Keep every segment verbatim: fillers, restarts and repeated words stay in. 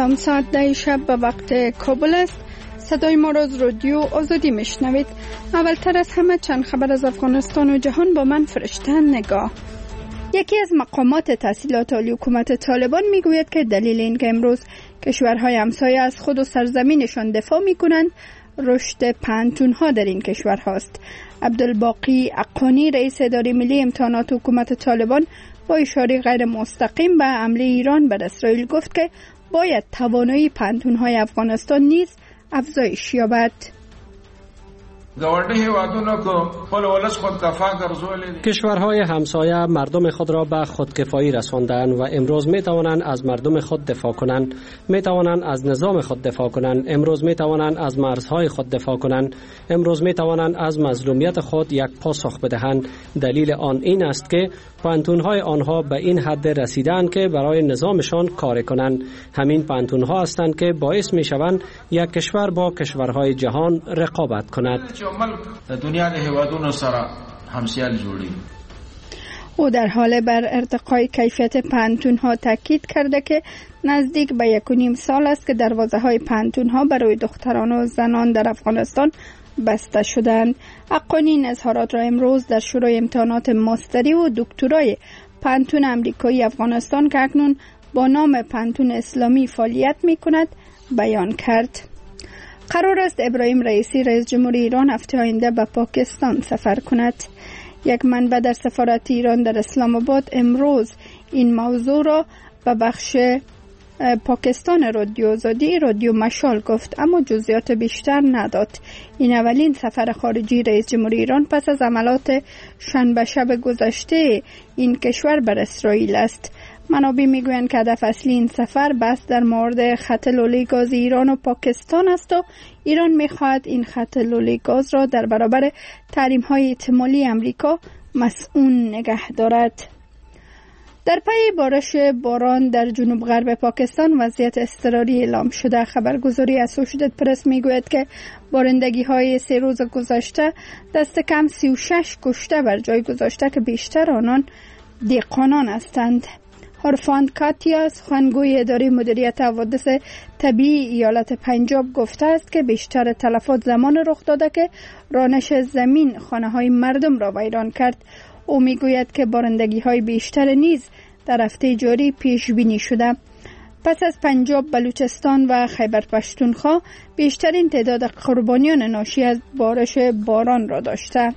سلام، ساعت ده شب به وقت کابل است. صدای ما را از رادیو آزادی میشنوید. اولتر از همه چند خبر از افغانستان و جهان با من فرشته نگاه. یکی از مقامات تحصیلات عالی حکومت طالبان میگوید که دلیل این که امروز کشورهای همسایه از خود و سرزمینشان دفاع میکنند رشد پانتونها در این کشور هاست. عبدالباقی اقانی رئیس اداره ملی امتحانات حکومت طالبان با اشاره غیر مستقیم به حمله ایران بر اسرائیل گفت که باید توانایی پانتونهای افغانستان نیز افزایش یابد. کشورهای همسایه مردم خود را به خودکفایی رساندند و امروز می توانند از مردم خود دفاع کنند، می توانند از نظام خود دفاع کنند، امروز می توانند از مرزهای خود دفاع کنند، امروز می توانند از مظلومیت خود یک پاسخ بدهند. دلیل آن این است که پانتونهای آنها به این حد رسیدند که برای نظامشان کار کنند. همین پانتونها هستند که باعث می شوند یک کشور با کشورهای جهان رقابت کند. او در حال بر ارتقای کیفیت پانتونها تاکید کرده که نزدیک به یک و نیم سال است که دروازه های پانتونها برای دختران و زنان در افغانستان بسته شدند. اقانی این اظهارات را امروز در شورای امتحانات ماستری و دکترای پانتون امریکایی افغانستان که اکنون با نام پانتون اسلامی فعالیت می کند بیان کرد. قرار است ابراهیم رئیسی رئیس جمهوری ایران هفته آینده به پاکستان سفر کند. یک منبع در سفارت ایران در اسلام آباد امروز این موضوع را به بخش پاکستان رادیو آزادی رادیو مشال گفت، اما جزئیات بیشتر نداد. این اولین سفر خارجی رئیس جمهوری ایران پس از حملات شنبه شب گذشته این کشور بر اسرائیل است. منابع میگویند که هدف اصلی این سفر بحث در مورد خط لوله گاز ایران و پاکستان است و ایران میخواهد این خط لوله گاز را در برابر تحریم های احتمالی امریکا مسئول نگه دارد. در پی بارش باران در جنوب غرب پاکستان وضعیت اضطراری اعلام شده. خبرگزاری اسوشیتد پرس میگوید که بارندگی های سه روز گذشته دست کم سی و شش کشته بر جای گذاشته که بیشتر آنان دهقانان هستند. عرفان کاتیا سخنگوی اداره مدیریت حوادث طبیعی ایالت پنجاب گفته است که بیشتر تلفات زمان رخ داده که رانش زمین خانه های مردم را ویران کرد. او میگوید که بارندگی های بیشتر نیز در هفته جاری پیش بینی شده. پس از پنجاب، بلوچستان و خیبر پختونخوا بیشترین تعداد قربانیان ناشی از بارش باران را داشته.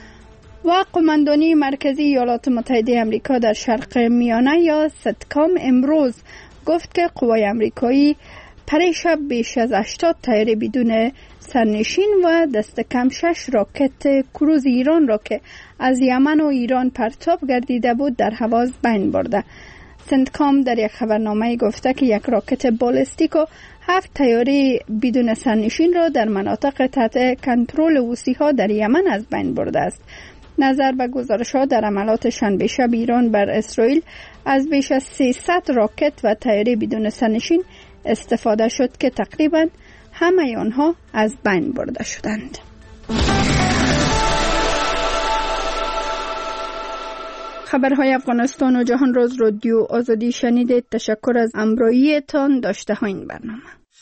و قماندانی مرکزی ایالات متحده آمریکا در شرق میانه یا ستکام امروز گفت که قوای آمریکایی پریشب بیش از هشتاد طیاره بدون سرنشین و دست کم شش راکت کروز ایران را که از یمن و ایران پرتاب گردیده بود در هوا از بین برده. سنتکام در یک خبرنامه گفته که یک راکت بالستیک و هفت طیاره بدون سرنشین را در مناطق تحت کنترل حوثی‌ها در یمن از بین برده است. نظر به گزارش‌ها در حملات شنبه شب ایران بر اسرائیل از بیش از سیصد راکت و طیاره بدون سرنشین استفاده شد که تقریباً همه آنها از بین برده شدند. خبرهای افغانستان و جهان را از رادیو آزادی شنیدید. تشکر از همراهیتان. داشته ها این برنامه.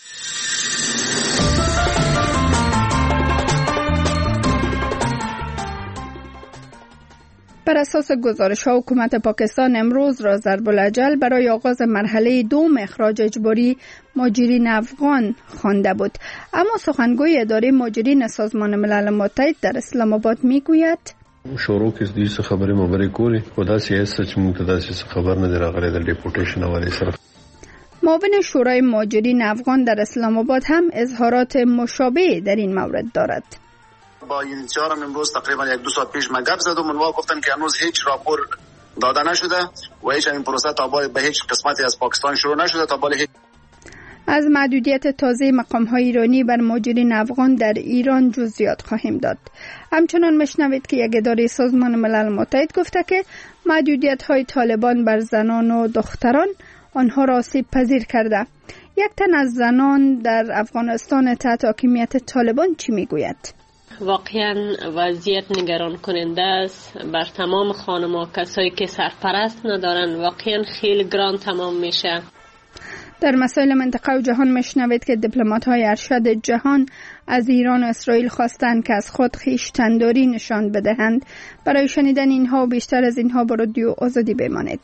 بر اساس گزارش‌ها حکومت پاکستان امروز را ضرب الاجل برای آغاز مرحله دوم اخراج اجباری مهاجرین افغان خوانده بود، اما سخنگوی اداره مهاجرین سازمان ملل متحد در اسلام آباد میگوید شروع کې د دې خبرې مبرې کولې او دا سیاست چې موږ ته داسې خبر نه راغلی د ډیپورټیشن حواله سره. معاون شورای مهاجرین افغان در اسلام آباد هم اظهارات مشابه در این مورد دارد. با این چهارم امروز تقریبا یک دو ساعت پیش من گپ زدم، منوا گفتن که هنوز هیچ راپور داده نشده و هیچ این پروسه تا به هیچ قسمتی از پاکستان شروع نشده. تا بالا هیچ از محدودیت تازه مقام‌های ایرانی بر مهاجرین افغان در ایران جزئیات خواهیم داد. همچنان مشنوید که یک اداره سازمان ملل متحد گفته که محدودیت‌های طالبان بر زنان و دختران آنها را آسیب پذیر کرده. یک تن از زنان در افغانستان تحت حاکمیت طالبان چی میگوید؟ واقعا وضعیت نگران کننده است. بر تمام خانم‌ها کسایی که سرپرست ندارن واقعا خیلی گران تمام میشه. در مسائل منطقه و جهان میشنوید که دیپلمات‌های ارشد جهان از ایران و اسرائیل خواستند که از خود خویشتن‌داری نشان بدهند. برای شنیدن اینها و بیشتر از اینها با رادیو آزادی بمانید.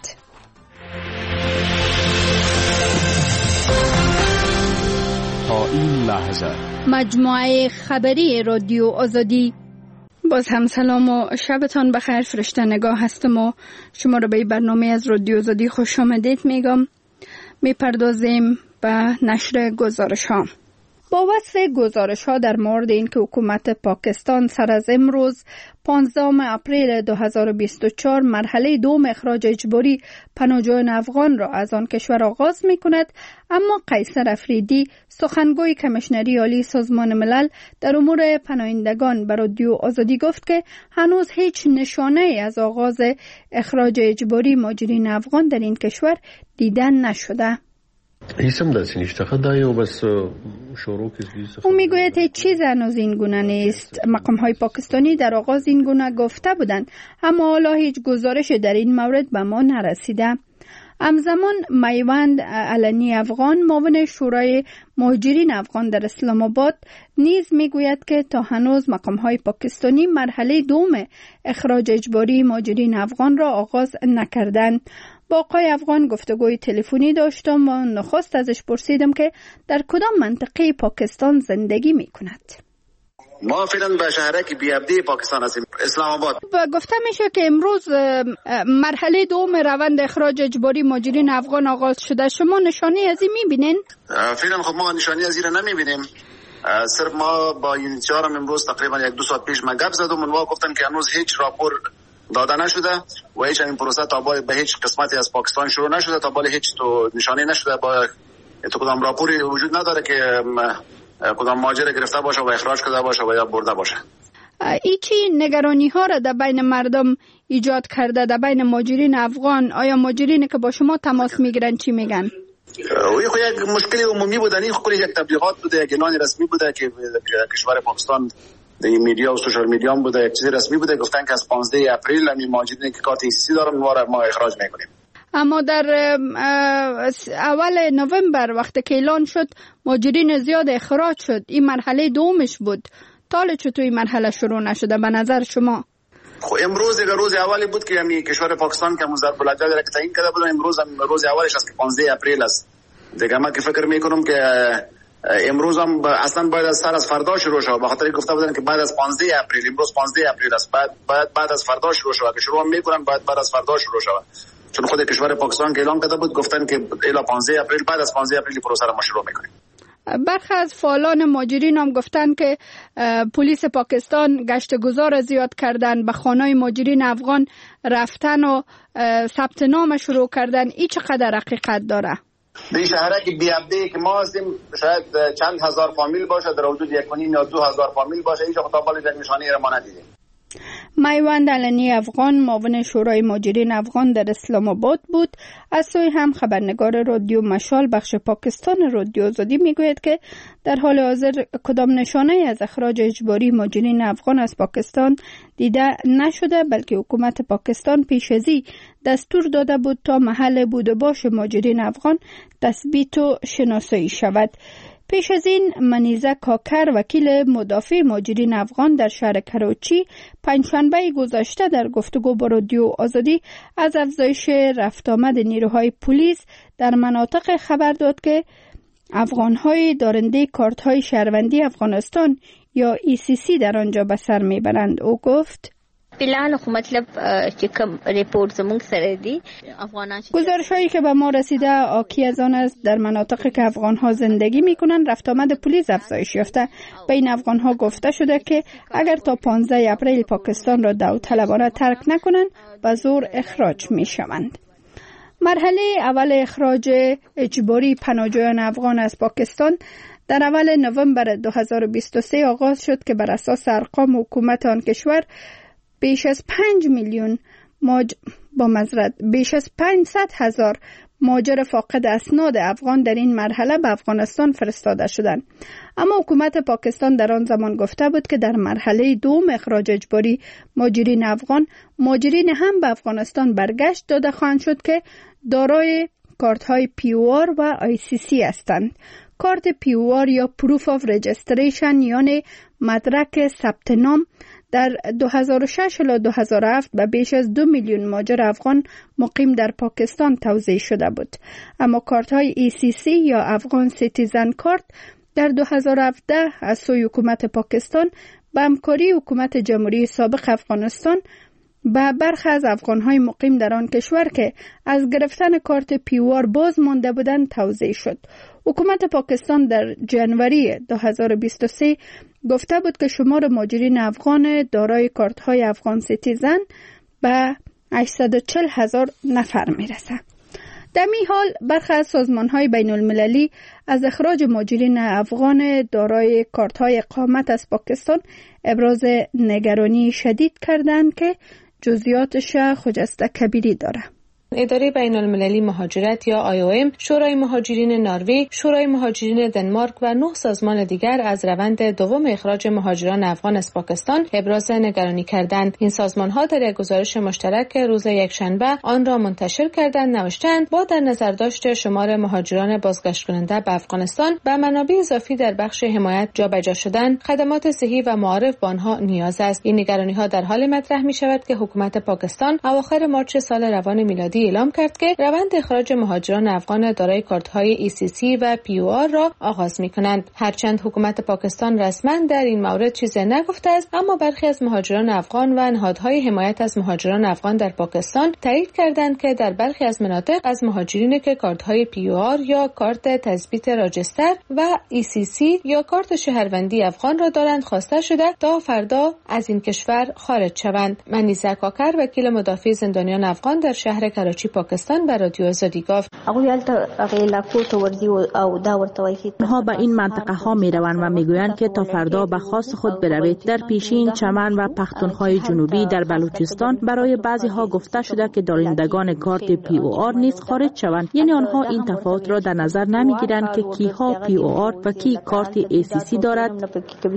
تا این لحظه مجموعه خبری رادیو آزادی. باز هم سلام و شبتان بخیر. فرشته نگاه هستم و شما را به برنامه از رادیو آزادی خوش آمدید میگم. میپردازیم به نشر گزارش ها. با وصف گزارش ها در مورد اینکه حکومت پاکستان سر از امروز پانزدهم اپریل دو هزار و بیست و چهار مرحله دوم اخراج اجباری پناهجویان افغان را از آن کشور آغاز می کند، اما قیصر افریدی سخنگوی کمیشنری عالی سازمان ملل در امور پناهندگان به رادیو آزادی گفت که هنوز هیچ نشانه از آغاز اخراج اجباری مهاجرین افغان در این کشور دیدن نشده. هیچم دستی نیست خدای و بس شروع کسی. او میگوید هیچ چیز هنوز این گونه نیست. مقام های پاکستانی در آغاز این گونه گفته بودند، اما حالا هیچ گزارش در این مورد به ما نرسیده. همزمان میوند علنی افغان معاون شورای مهاجرین افغان در اسلام آباد نیز میگوید که تا هنوز مقام های پاکستانی مرحله دوم اخراج اجباری مهاجرین افغان را آغاز نکردند. با آقای افغان گفتگوی تلفنی داشتم و نخست ازش پرسیدم که در کدام منطقه پاکستان زندگی می کند. ما فعلا به شهرک بیابدی پاکستان هستیم، اسلام آباد. و گفته میشه که امروز مرحله دوم روند اخراج اجباری مهاجرین افغان آغاز شده. شما نشانی از این میبینین؟ فعلا خب ما نشانی از این نمیبینیم. صرف ما با یونیتیارم امروز تقریبا یک دو ساعت پیش من گپ زدم، منوا گفتن که هنوز هیچ راپور داده نشده و هیچ این پروسه تا بالا به هیچ قسمتی از پاکستان شروع نشده، تا بالا هیچ تو نشانه نشده، با تو کدام راپوری وجود نداره که کدام مهاجر گرفته باشه و اخراج کرده باشه و یا برده باشه. ایچی نگرانی ها را در بین مردم ایجاد کرده، در بین مهاجرین افغان؟ آیا مهاجرینی که با شما تماس میگیرن چی میگن؟ او یک مشکل عمومی بوده، این کلی یک تبلیغات بوده، یک اعلان رسمی بوده که کشور پاکستان در میدیا و سوشال میدیا هم بوده، یک چیز رسمی بوده، گفتن که از پانزدهم اپریل همین مهاجرین که کارت ایسی دارن ما اخراج میکنیم. اما در اول نوامبر وقتی که اعلان شد مهاجرین زیاد اخراج شد، این مرحله دومش بود. تا چطور این مرحله شروع نشده به نظر شما؟ خب امروز یک روز اولی بود که همین کشور پاکستان که ضرب العجل را تعیین کرده بود، امروز هم روز اولش است که پانزدهم اپریل است. دیگه من که فکر میکنم که امروز هم اصلا باید از سر از فردا شروع شود، به خاطر گفته بودن که بعد از پانزدهم اپریل، امروز پانزدهم اپریل است، بعد بعد بعد از فردا شروع شود، که شروع میکنن بعد بعد از فردا شروع شود، چون خود کشور پاکستان که اعلام کرده بود گفتن که الی پانزدهم اپریل، بعد از پانزدهم اپریل پروسه را ما شروع میکنیم. برخی از فعالان مهاجرین هم گفتن که پلیس پاکستان گشت گذار زیاد کردن، به خانه‌های مهاجرین افغان رفتن و ثبت نام شروع کردن. این چقدر حقیقت داره؟ در شهرک بیابدی که ما هستیم شاید چند هزار فامیل باشه، در حدود یک و نیم یا دو هزار فامیل باشه، اینجا خطاب بالا یک نشانی را ما ندیدیم. میوند علنی افغان معاون شورای مهاجرین افغان در اسلام آباد بود. از سوی هم خبرنگار رادیو مشال بخش پاکستان رادیو آزادی میگوید که در حال حاضر کدام نشانه از اخراج اجباری مهاجرین افغان از پاکستان دیده نشده، بلکه حکومت پاکستان پیش از این دستور داده بود تا محل بود و باش مهاجرین افغان تثبیت و شناسایی شود. پیش از این منیزه کاکر وکیل مدافع مهاجرین افغان در شهر کراچی پنجشنبه گذشته در گفتگو با رادیو آزادی از افزایش رفت آمد نیروهای پلیس در مناطق خبر داد که افغان‌های دارنده کارت‌های شهروندی افغانستان یا ای سی سی در آنجا به سر میبرند. او گفت فعلا خو مطلب چې کوم ریپورت زموږ سره دی افغانان گزارش‌هایی که به ما رسیده آکی از آن است در مناطقی که افغان‌ها زندگی می‌کنند رفت آمد پلیس افزایش یافته. بین افغان‌ها گفته شده که اگر تا پانزدهم اپریل پاکستان را داوطلبانه ترک نکنند به زور اخراج می‌شوند. مرحله اول اخراج اجباری پناهجویان افغان از پاکستان در اول نوامبر دو هزار و بیست و سه آغاز شد که بر اساس ارقام حکومت آن کشور بیش از پنج میلیون ماج... با معذرت بیش از پانصد هزار مهاجر فاقد اسناد افغان در این مرحله به افغانستان فرستاده شدند. اما حکومت پاکستان در آن زمان گفته بود که در مرحله دوم اخراج اجباری مهاجرین افغان، مهاجرین هم به افغانستان برگشت داده خواهند شد که دارای کارت های پی او آر و آی سی سی هستند. کارت پی او آر یا Proof of Registration یعنی مدرک ثبت نام در دو هزار و شش الی دو هزار و هفت به بیش از دو میلیون مهاجر افغان مقیم در پاکستان توزیع شده بود. اما کارت های ای سی سی یا افغان سیتیزن کارت در دو هزار و هفده از سوی حکومت پاکستان به همکاری حکومت جمهوری سابق افغانستان به برخی از افغانهای مقیم در آن کشور که از گرفتن کارت پی او آر باز مانده بودند توزیع شد. حکومت پاکستان در جنوری دو هزار و بیست و سه گفته بود که شمار مهاجرین افغان دارای کارت های افغان سیتیزن به هشتصد و چهل هزار نفر میرسه. در این حال برخی از سازمان‌های بین‌المللی از اخراج مهاجرین افغان دارای کارت‌های اقامت از پاکستان ابراز نگرانی شدید کردند که جزئیاتش خجسته کبیری داره. اداره بین المللی مهاجرت یا آی او ام، شورای مهاجرین نروژ، شورای مهاجرین دنمارک و نه سازمان دیگر از روند دوم اخراج مهاجران افغان از پاکستان ابراز نگرانی کردند. این سازمان‌ها در یک گزارش مشترک روز یکشنبه آن را منتشر کردند نوشتند با در نظر داشت شمار مهاجران بازگشت کننده به افغانستان به منابع اضافی در بخش حمایت جابجا شدن، خدمات صحی و معارف به آنها نیاز است. این نگرانی‌ها در حال مطرح می‌شود که حکومت پاکستان اواخر مارچ سال روان میلادی اعلام کرد که روند اخراج مهاجران افغان دارای کارت‌های ای سی سی و پی او آر را آغاز می‌کنند. هرچند حکومت پاکستان رسما در این مورد چیزی نگفته است، اما برخی از مهاجران افغان و نهادهای حمایت از مهاجران افغان در پاکستان تایید کردند که در برخی از مناطق از مهاجرینی که کارت‌های پی او آر یا کارت تثبیت راجستر و ای سی سی یا کارت شهروندی افغان را دارند خواسته شده تا فردا از این کشور خارج شوند. منیزه کاکر وکیل مدافع زندانیان افغان در شهر کراچی پاکستان به رادیو آزادی گفت آنها به این منطقه ها می روند و می گویند که تا فردا به خواست خود بروید. در پیشین، چمن و پختونخوای جنوبی در بلوچستان برای بعضی ها گفته شده که دارندگان کارت پی او آر نیز خارج شوند. یعنی آنها این تفاوت را در نظر نمی گیرند که کی ها پی او آر و کی کارت ای سی سی دارد.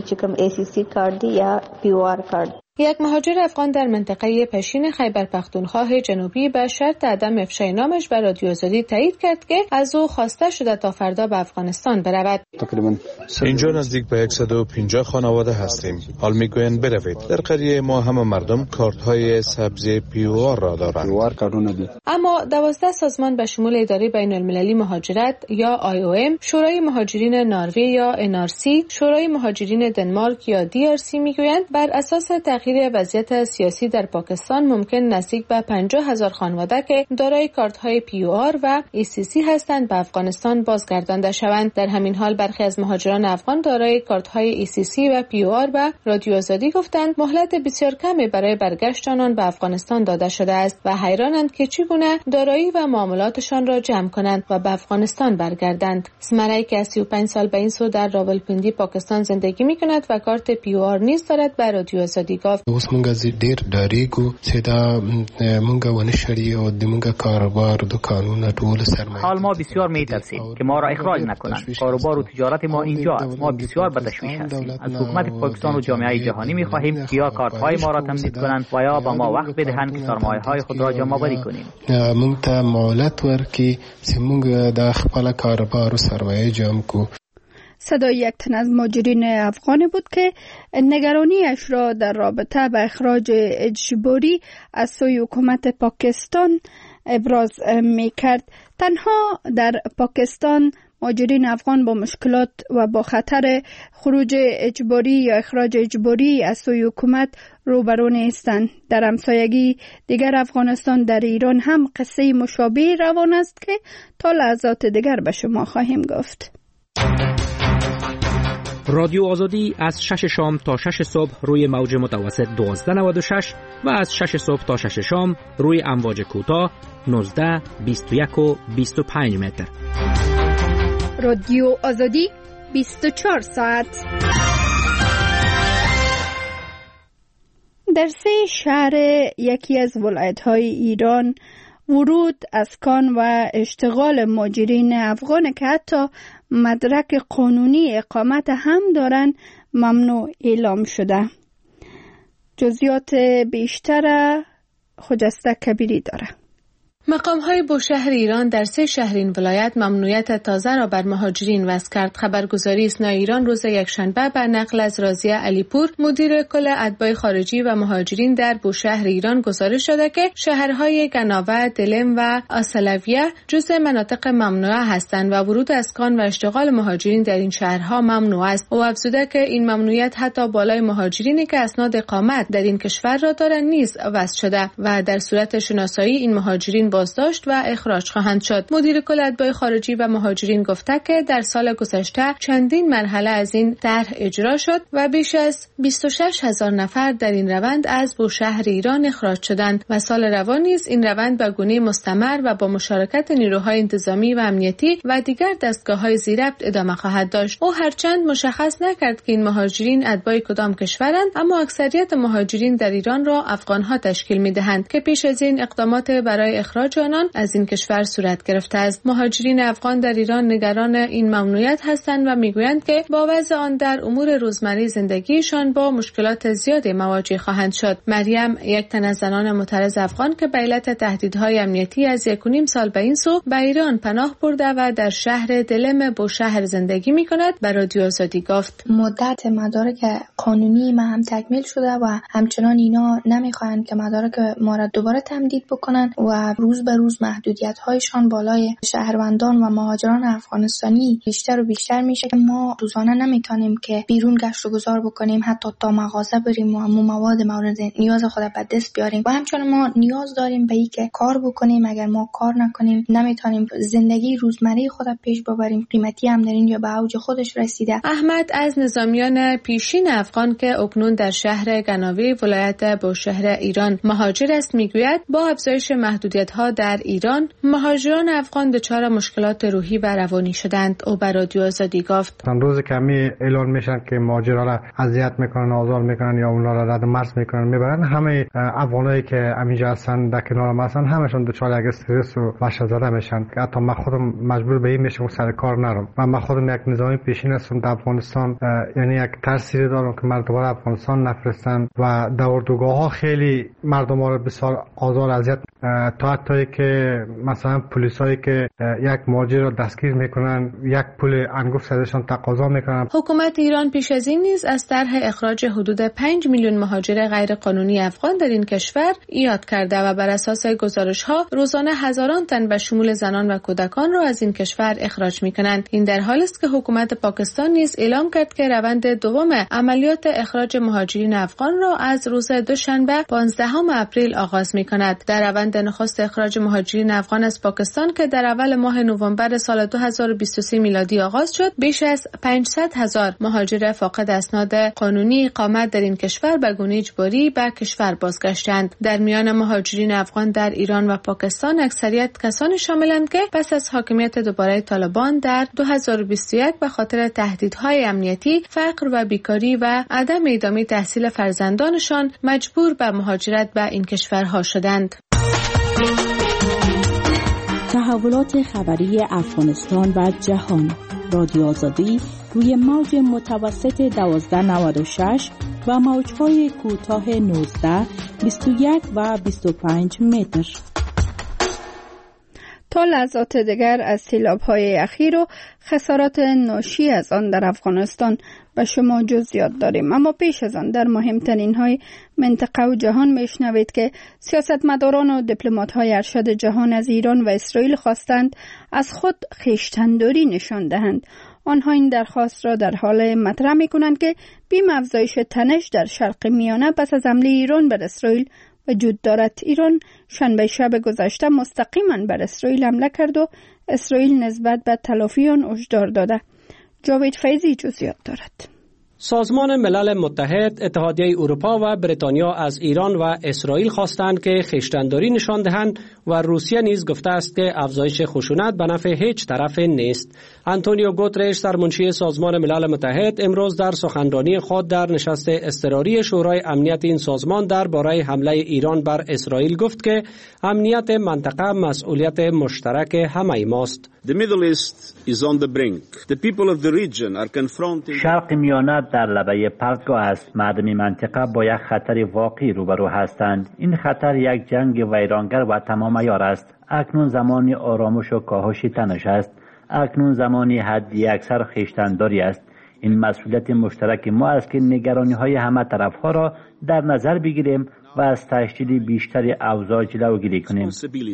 یک مهاجر افغان در منطقه پشین خیبر پختونخوا جنوبی به شرط عدم افشای نامش به رادیو آزادی تایید کرد که از او خواسته شده تا فردا به افغانستان برود. اینجا نزدیک به صد و پنجاه خانواده هستیم. حال میگویند بروید. در قریه ما همه مردم کارت های سبز پی او آر را دارند. اما دوازده سازمان به شمول اداره بین المللی مهاجرت یا آی او ام، شورای مهاجرین نروژ یا ان آر سی، شورای مهاجرین دنمارک یا دی آر سی میگویند بر اساس تغییر وضعیت سیاسی در پاکستان ممکن نزدیک به پنجاه هزار خانواده که دارای کارت‌های پی او آر و ای سی سی هستند به افغانستان بازگردانده شوند. در همین حال برخی از مهاجران افغان دارای کارت‌های ای سی سی و پی او آر به رادیو آزادی گفتند مهلت بسیار کمی برای برگشت آنان به افغانستان داده شده است و حیرانند که چگونه دارایی و معاملاتشان را جمع کنند و به افغانستان برگردند. اسمرایی که سی و پنج سال به این سو در راولپنڈی پاکستان زندگی می‌کند و کارت پی او آر نیز دارد به رادیو آزادی گفت اوس مونږ زی ډیر ډاریګو چې دا مونږ ونه شړی او د مونږ کاروبار دکانونه ټول سرمایه. حال ما بسیار میترسیم که ما را اخراج نکنند. کاروبار و تجارت ما اینجا است. ما بسیار به تشویش هستیم. از حکومت پاکستان و جامعه جهانی میخواهیم که یا کارت‌های ما را تمدید کنند و یا به ما وقت بدهند که سرمایه‌های خود را جمع آوری کنیم. مونږ ته مهلت ورکړي چې مونږ د خپل کاروبار و سرمایه جمع کو. صدای یک تن از مهاجرین افغانی بود که نگرانیش را در رابطه با اخراج اجباری از سوی حکومت پاکستان ابراز می کرد. تنها در پاکستان مهاجرین افغان با مشکلات و با خطر خروج اجباری یا اخراج اجباری از سوی حکومت روبرو نیستند. در همسایگی دیگر افغانستان در ایران هم قصه مشابه روان است که تا لحظات دیگر به شما خواهیم گفت. رادیو آزادی از شش شام تا شش صبح روی موج متوسط دوازده نود و شش و از شش صبح تا شش شام روی امواج کوتاه نوزده، بیست و یک و بیست و پنج متر. رادیو آزادی بیست و چهار ساعت. در سه شهر یکی از ولایت‌های ایران ورود، اسکان و اشتغال مهاجرین افغان که حتی مدرک قانونی اقامت هم دارن ممنوع اعلام شده. جزئیات بیشتر خجسته کبیری داره. مقام‌های بوشهر ایران در سه شهر این ولایت ممنوعیت تازه را بر مهاجرین وضع کرد. خبرگزاری اسنا ایران روز یکشنبه بر نقل از راضیه علیپور مدیر کل اتباع خارجی و مهاجرین در بوشهر ایران گزارش داده که شهرهای گناوه، دلم و آسلویه جزء مناطق ممنوعه هستند و ورود اسکان و اشتغال مهاجرین در این شهرها ممنوع است. او افزوده که این ممنوعیت حتی بالای مهاجرینی که اسناد اقامت در این کشور را دارند نیز وضع شده و در صورت شناسایی این مهاجرین بازداشت و اخراج خواهند شد. مدیر کل اتباع خارجی و مهاجرین گفته که در سال گذشته چندین مرحله از این طرح اجرا شد و بیش از بیست و شش هزار نفر در این روند از بوشهر ایران اخراج شدند و سال روان نیز این روند به گونه مستمر و با مشارکت نیروهای انتظامی و امنیتی و دیگر دستگاه‌های ذی‌ربط ادامه خواهد داشت. او هرچند مشخص نکرد که این مهاجرین اتباع کدام کشورند، اما اکثریت مهاجرین در ایران را افغان‌ها تشکیل می‌دهند که پیش از این اقدامات برای اخراج آنان از این کشور صورت گرفته است. مهاجرین افغان در ایران نگران این ممنوعیت هستند و میگویند که با وضع آن در امور روزمره زندگیشان با مشکلات زیادی مواجه خواهند شد. مریم یک تن از زنان معترض افغان که به علت تهدیدهای امنیتی از یک و نیم سال به این سو به ایران پناه برده و در شهر دلم بوشهر زندگی می‌کند به رادیو آزادی گفت: مدت مدارک قانونی ما هم تکمیل شده و همچنان اینا نمیخواهند که مدارک ما را دوباره تمدید بکنن و روز به روز محدودیت‌هایشان بالای شهروندان و مهاجران افغانستانی بیشتر و بیشتر میشه که ما روزانه نمیتونیم که بیرون گشت و گذار بکنیم، حتی تا مغازه بریم و همون مواد مورد نیاز خود به دست بیاریم. و همچنان ما نیاز داریم به اینکه کار بکنیم. اگر ما کار نکنیم نمیتونیم زندگی روزمره خود پیش ببریم. قیمتی هم در اینجا به اوج خودش رسیده. احمد از نظامیان پیشین افغان که اکنون در شهر گناوی ولایت بوشهر ایران مهاجر است میگوید با افزایش محدودیت‌ها در ایران مهاجران افغان دچار مشکلات روحی و روانی شدند. او به رادیو آزادی گفت: روز کمی اعلان میشن که مهاجرا را اذیت میکنن، آزار میکنن یا اونا را رد مرز میکنن میبرن. همه افغانایی که همینجا هستن در کنار ما هستن همشون دچار یک استرس و وحشت زده میشن که حتی من خودم مجبور به این میشم سر کار نرم. و من خودم یک نظامی پیشین هستم در افغانستان، یعنی یک ترسی دارم که مردم را افغانستان نفرستن و در اردوگاه ها خیلی مردم را بسیار آزار اذیت تا حتی که مثلا پلیسایی که یک مهاجر را دستگیر میکنن یک پول انگفت ازشان تقاضا میکنن. حکومت ایران پیش از این نیز از طرح اخراج حدود پنج میلیون مهاجر غیر قانونی افغان در این کشور یاد کرده و بر اساس گزارش ها روزانه هزاران تن به شمول زنان و کودکان را از این کشور اخراج میکنند. این در حالی است که حکومت پاکستان نیز اعلام کرد که روند دوم عملیات اخراج مهاجرین افغان را از روز دوشنبه پانزدهم اپریل آغاز میکند. در روند نخست اخراج مهاجرین افغان از پاکستان که در اول ماه نوامبر سال دو هزار و بیست و سه میلادی آغاز شد، بیش از پانصد هزار مهاجر فاقد اسناد قانونی اقامت در این کشور به گونه اجباری به کشور بازگشتند. در میان مهاجرین افغان در ایران و پاکستان اکثریت کسانی شاملند که پس از حاکمیت دوباره طالبان در دو هزار و بیست و یک به خاطر تهدیدهای امنیتی، فقر و بیکاری و عدم ادامه تحصیل فرزندانشان مجبور به مهاجرت به این کشورها شدند. تحولات خبری افغانستان و جهان. رادیو آزادی روی موج متوسط دوازده نود و شش و موج‌های کوتاه نوزده، بیست و یک و بیست و پنج متر. تا لحظات دیگر از سیلاب‌های اخیر و خسارات ناشی از آن در افغانستان به شما جزئیات داریم، اما پیش از آن در مهمترین های منطقه و جهان میشنوید که سیاستمداران و دیپلمات‌های ارشد جهان از ایران و اسرائیل خواستند از خود خویشتن‌داری نشان دهند. آنها این درخواست را در حال مطرح می‌کنند که بیم افزایش تنش در شرق میانه پس از حمله ایران بر اسرائیل وجود دارد. ایران شنبه شب گذشته مستقیما بر اسرائیل حمله کرد و اسرائیل نسبت به تلافی آن هشدار داده. جاوید فیضی جزئیات دارد. سازمان ملل متحد، اتحادیه اروپا و بریتانیا از ایران و اسرائیل خواستند که خویشتن‌داری نشان دهند و روسیه نیز گفته است که افزایش خشونت به نفع هیچ طرف نیست. آنتونیو گوترش، سرمنشی سازمان ملل متحد، امروز در سخنرانی خود در نشست اضطراری شورای امنیت این سازمان درباره حمله ایران بر اسرائیل گفت که امنیت منطقه مسئولیت مشترک همه ماست. شرق میانه در لبه پرتگاه است. مردم منطقه با یک خطر واقعی روبرو هستند. این خطر یک جنگ ویرانگر و تمام عیار است. اکنون زمان آرامش و کاهش تنش است. اکنون زمانی حدی اکثر خویشتنداری است. این مسئولیت مشترک ما است که نگرانی های همه طرف ها را در نظر بگیریم و از تشدید بیشتر اوضاع جلوگیری کنیم.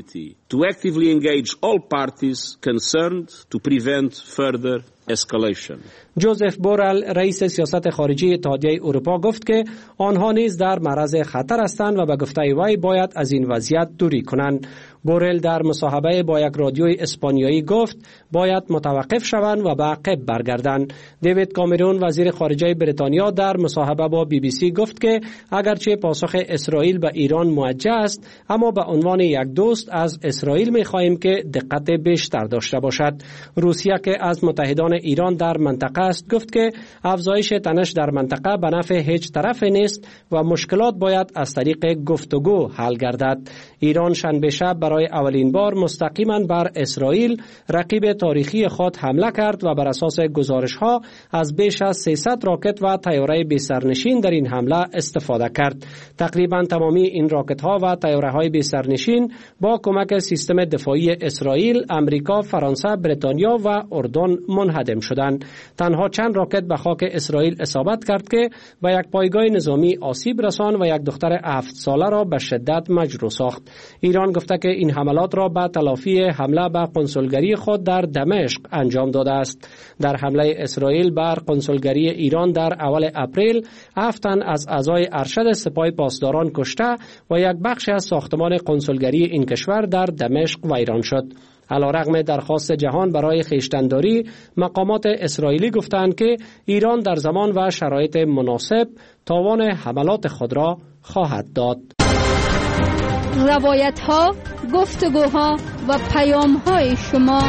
جوزف بورل رئیس سیاست خارجی اتحادیه اروپا گفت که آنها نیز در معرض خطر هستند و به گفته وی باید از این وضعیت دوری کنند. بورل در مصاحبه با یک رادیوی اسپانیایی گفت باید متوقف شوند و به عقب برگردند. دیوید کامرون وزیر خارجه بریتانیا در مصاحبه با بی بی سی گفت که اگرچه پاسخ اسرائیل به ایران موجه است، اما به عنوان یک دوست از اسرائیل می‌خواهیم که دقت بیشتر داشته باشد. روسیه که از متحدان ایران در منطقه است گفت که افزایش تنش در منطقه به نفع هیچ طرف نیست و مشکلات باید از طریق گفتگو حل گردد. ایران شنبه شب برای اولین بار مستقیما بر اسرائیل رقیب تاریخی خود حمله کرد و بر اساس گزارش‌ها از بیش از سیصد راکت و طیاره بی سرنشین در این حمله استفاده کرد. تقریبا تمامی این راکت‌ها و طیاره‌های بی سرنشین با کمک سیستم دفاعی اسرائیل، امریکا، فرانسه، بریتانیا و اردن منهدم شدند. تنها چند راکت به خاک اسرائیل اصابت کرد که به یک پایگاه نظامی آسیب رساند و یک دختر هفت ساله را به شدت مجروح ساخت. ایران گفته که این حملات را به تلافی حمله به قنسولگری خود در دمشق انجام داده است. در حمله اسرائیل بر قنسولگری ایران در اول اپریل هفت تن از اعضای ارشد سپاه پاسداران کشته و یک بخش از ساختمان قنسولگری این کشور در دمشق ویران شد. علیرغم درخواست جهان برای خویشتنداری، مقامات اسرائیلی گفتند که ایران در زمان و شرایط مناسب تاوان حملات خود را خواهد داد. روایت ها، گفتگوها و پیام های شما.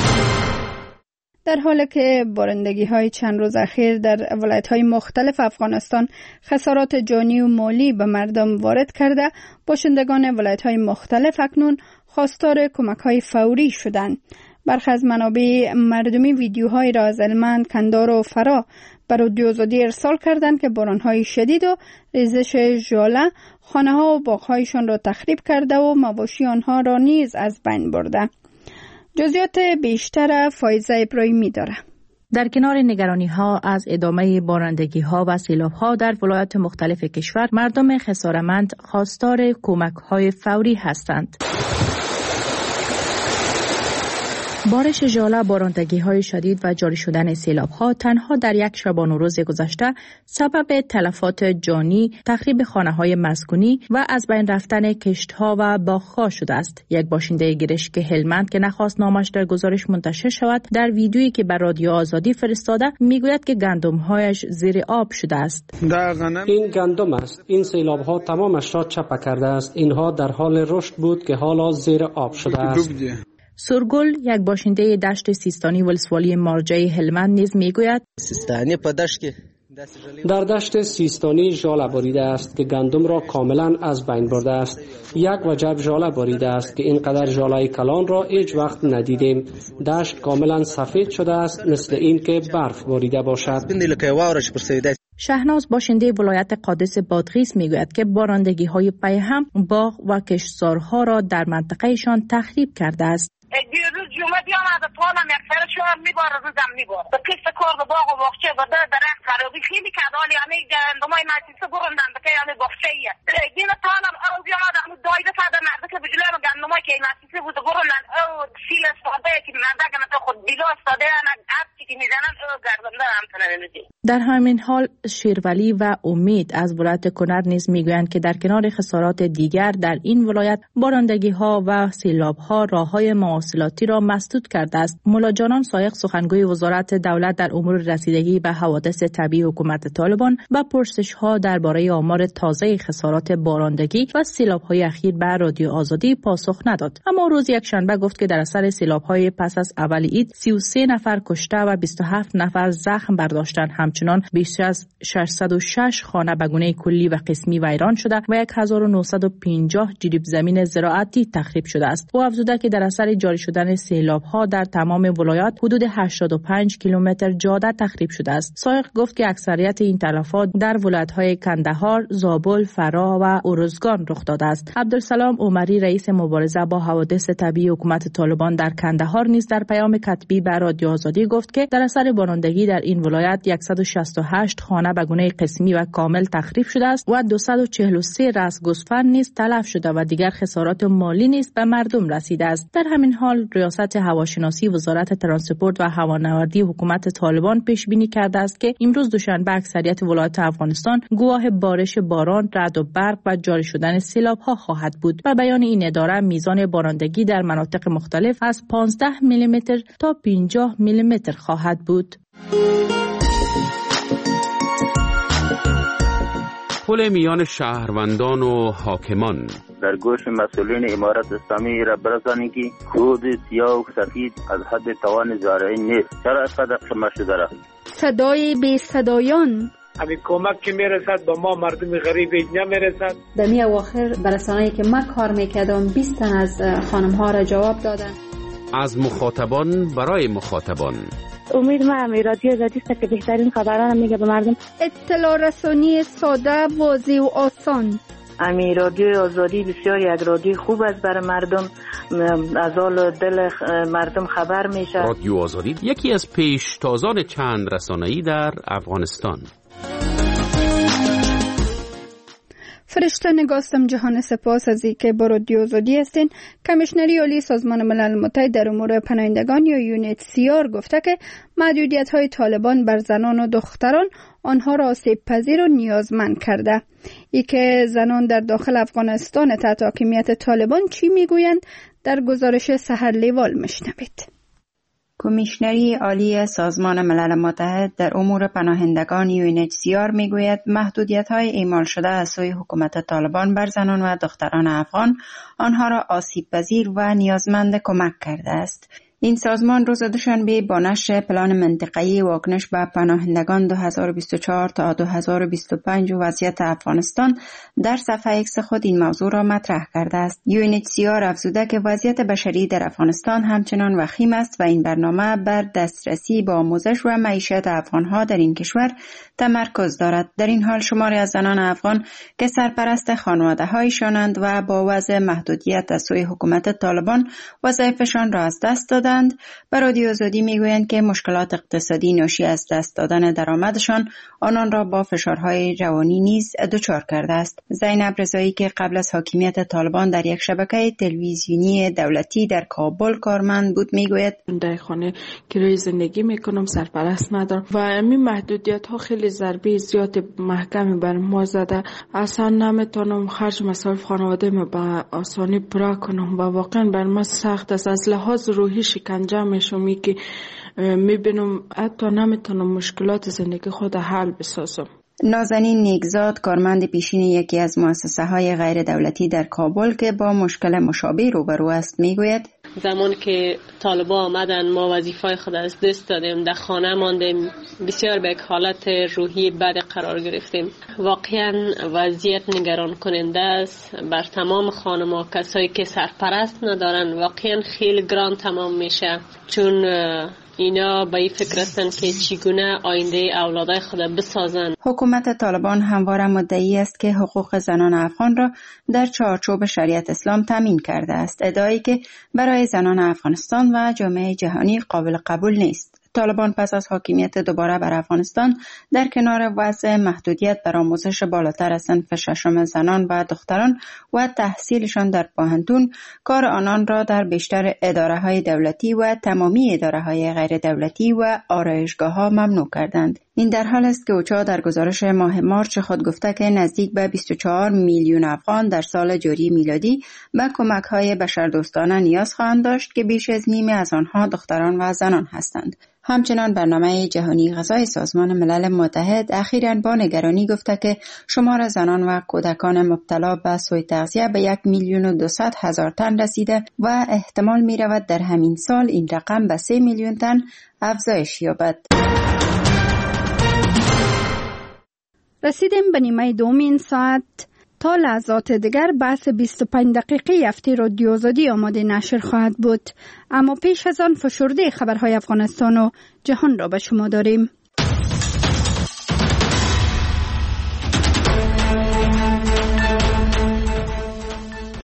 در حالی که بارندگی های چند روز اخیر در ولایت های مختلف افغانستان خسارات جانی و مالی به مردم وارد کرده، باشندگان ولایت های مختلف اکنون خواستار کمک های فوری شدند. برخی از منابع مردمی ویدیوهای را از هلمند، کندهار و فرا به رادیو آزادی ارسال کردند که بارانهای شدید و ریزش ژاله خانه ها و باغ‌هایشان را تخریب کرده و مواشی آنها را نیز از بین برده. جزئیات بیشتر فایزه ابراهیمی داره. در کنار نگرانی ها از ادامه بارندگی ها و سیلاب ها در ولایات مختلف کشور، مردم خسارتمند خواستار کمک های فوری هستند. بارش ژاله، بارندگی های شدید و جاری شدن سیلاب ها تنها در یک شبانه روز گذشته سبب تلفات جانی، تخریب خانه های مسکونی و از بین رفتن کشت ها و باغ ها شده است. یک باشنده گرشک هلمند که نخواست نامش در گزارش منتشر شود، در ویدیویی که بر رادیو آزادی فرستاده میگوید که گندم هایش زیر آب شده است. این گندم است. این سیلاب ها تمامش را چپه کرده است. اینها در حال رشد بود که حالا زیر آب شده است. سرگل، یک باشنده دشت سیستانی ولسوالی مارجه هلمند نیز میگوید سیستانی په دشت کې در دشت سیستانی ژاله باریده است که گندم را کاملا از بین برده است. یک وجب ژاله باریده است که اینقدر ژاله کلان را هیچ وقت ندیدیم. دشت کاملا سفید شده است، مثل این که برف باریده باشد. شهناز، باشنده ولایت قادس بادغیس میگوید که بارندگی های پی هم باغ و کشتزارها را در منطقهشان تخریب کرده است. دیروز جمعه بیامد پالم یک سرش هم میباره روزم میباره به قصد کار به باغ و باغچه و ده درخت خرابی خیلی کرده حالی همه گندمای مجلسه بروندن بکه همه باغچه ایه دین پالم او بیامد همون دایده ساده مرده که بجلوی همه گندمای که مجلسه بوده بروندن او سیل استاده که مرده که مثلا خود بیلا استاده همه عبتی که میزنن او گردنده همتنه نمیدی. در همین حال شیرولی و امید از ولایت کنر نیز میگویند که در کنار خسارات دیگر در این ولایت بارندگی ها و سیلاب ها راههای مواصلاتی را مسدود کرده است. مولا جانان سایق، سخنگوی وزارت دولت در امور رسیدگی به حوادث طبیعی حکومت طالبان، به پرسش ها درباره آمار تازه خسارات بارندگی و سیلاب های اخیر به رادیو آزادی پاسخ نداد. اما روز یک شنبه گفت که در اثر سیلاب های پس از اول عید سی و سه نفر کشته و بیست و هفت نفر زخم برداشتند. همچنین همچنان بیش از ششصد و شش خانه به گونه کلی و قسمی ویران شده و هزار و نهصد و پنجاه جریب زمین زراعتی تخریب شده است. او افزوده که در اثر جاری شدن سیلاب‌ها در تمام ولایات حدود هشتاد و پنج کیلومتر جاده تخریب شده است. سایق گفت که اکثریت این تلفات در ولایت‌های کندهار، زابل، فرا و ارزگان رخ داده است. عبدالسلام عمری رئیس مبارزه با حوادث طبیعی حکومت طالبان در کندهار نیز در پیام کتبی به رادیو آزادی گفت که در اثر بارندگی در این ولایت صد و شصت و هشت خانه به گونه قسمی و کامل تخریب شده است و دویست و چهل و سه رأس گوسفند نیز تلف شده و دیگر خسارات مالی نیز به مردم رسیده است. در همین حال ریاست هواشناسی وزارت ترانسپورت و هوانوردی حکومت طالبان پیش بینی کرده است که امروز دوشنبه اکثریت ولایات افغانستان گواه بارش باران، رعد و برق و جاری شدن سیلاب‌ها خواهد بود. و بیان این اداره میزان بارندگی در مناطق مختلف از پانزده میلیمتر تا پنجاه میلیمتر خواهد بود. پل میان شهروندان و حاکمان در گوش مسئولین امارت اسلامی را برسانید که کود سیاه و سفید از حد توان زارعین نیست. چرا اینقدر شما شده رفت؟ صدای بی صدایان همین کمک که میرسد با ما مردم غریب نمیرسد. در می اواخر برسانه‌ای که من کار میکردم بیست تن از خانم ها را جواب دادن. از مخاطبان برای مخاطبان. امید ما امی رادیو آزادی است که بهترین خبران میگه به مردم. اطلاع رسانی ساده، واضح و آسان. امی رادیو آزادی بسیار یک رادیو خوب است برای مردم، از حال دل مردم خبر میشه. رادیو آزادی یکی از پیشتازان چند رسانه‌ای در افغانستان. فرشته نگاستم جهان، سپاس از اینکه با رادیو آزادی هستین. کمیشنری عالی سازمان ملل متحد در امور پناهندگان یا یونیت سی آر گفته که محدودیت‌های طالبان بر زنان و دختران آنها را آسیب پذیر و نیازمند کرده. ای که زنان در داخل افغانستان تحت حاکمیت طالبان چی میگویند در گزارش سحر لیوال میشنوید. کمیشنری عالی سازمان ملل متحد در امور پناهندگان یو ان اچ سی آر میگوید محدودیت‌های اعمال شده از سوی حکومت طالبان بر زنان و دختران افغان آنها را آسیب پذیر و نیازمند کمک کرده است. این سازمان روز دوشنبه با نشر پلان منطقه‌ای واکنش به پناهندگان دو هزار و بیست و چهار تا دو هزار و بیست و پنج و وضعیت افغانستان در صفحه ایکس خود این موضوع را مطرح کرده است. یو ان اچ سی آر افزوده که وضعیت بشری در افغانستان همچنان وخیم است و این برنامه بر دسترسی به آموزش و معیشت افغان‌ها در این کشور تمرکز دارد. در این حال شماری از زنان افغان که سرپرست خانواده‌هایشانند و با وضع محدودیت از سوی حکومت طالبان وظایفشان را از دست دادند، به رادیو آزادی میگویند که مشکلات اقتصادی ناشی از دست دادن درآمدشان آنان را با فشارهای روانی نیز دچار کرده است. زینب رضایی که قبل از حاکمیت طالبان در یک شبکه تلویزیونی دولتی در کابل کارمند بود میگوید در خانه کرایه زندگی میکنم، سرپرست ندارم و این محدودیت ها خیلی ضربه زیاد محکمی بر ما زده. اصلا نمیتونم خرج مصارف خانواده ما به آسانی پورا کنم و واقعا بر ما سخت است. از لحاظ روحی شکنجه میشم که میبینم حتی نمیتونم مشکلات زندگی خود حل بسازم. نازنین نیکزاد کارمند پیشین یکی از مؤسسه های غیر دولتی در کابل که با مشکل مشابه روبرو است میگوید زمان که طالبا آمدن ما وظیفه خود از دست دادیم، در خانه ماندیم، بسیار به یک حالت روحی بد قرار گرفتیم. واقعا وضعیت نگران کننده است بر تمام خانم‌ها. کسایی که سرپرست ندارن واقعا خیلی گران تمام میشه، چون اینا با این فکر هستن که چگونه آینده اولادای خود بسازن. حکومت طالبان همواره مدعی است که حقوق زنان افغان را در چارچوب شریعت اسلام تامین کرده است، ادعایی که برای زنان افغانستان و جامعه جهانی قابل قبول نیست. طالبان پس از حاکمیت دوباره بر افغانستان در کنار وضع محدودیت بر آموزش بالاتر از صنف ششم زنان و دختران و تحصیلشان در پوهنتون، کار آنان را در بیشتر اداره‌های دولتی و تمامی اداره‌های غیر دولتی و آرایشگاه‌ها ممنوع کردند. این در حال است که اوچا در گزارش ماه مارچ خود گفته که نزدیک به بیست و چهار میلیون افغان در سال جاری میلادی به کمک‌های بشردوستانه نیاز خواهند داشت که بیش از نیمی از آنها دختران و زنان هستند. همچنان برنامه جهانی غذای سازمان ملل متحد اخیراً با نگرانی گفته که شمار زنان و کودکان مبتلا به سوء تغذیه به یک میلیون و دویست هزار تن رسیده و احتمال می رود در همین سال این رقم به سه میلیون تن افزایش یابد. رسیدیم به نیمه دوم این ساعت. تا لحظات دیگر بحث بیست و پنج دقیقه هفته رادیو آزادی آماده نشر خواهد بود. اما پیش از آن فشرده خبرهای افغانستان و جهان را به شما داریم.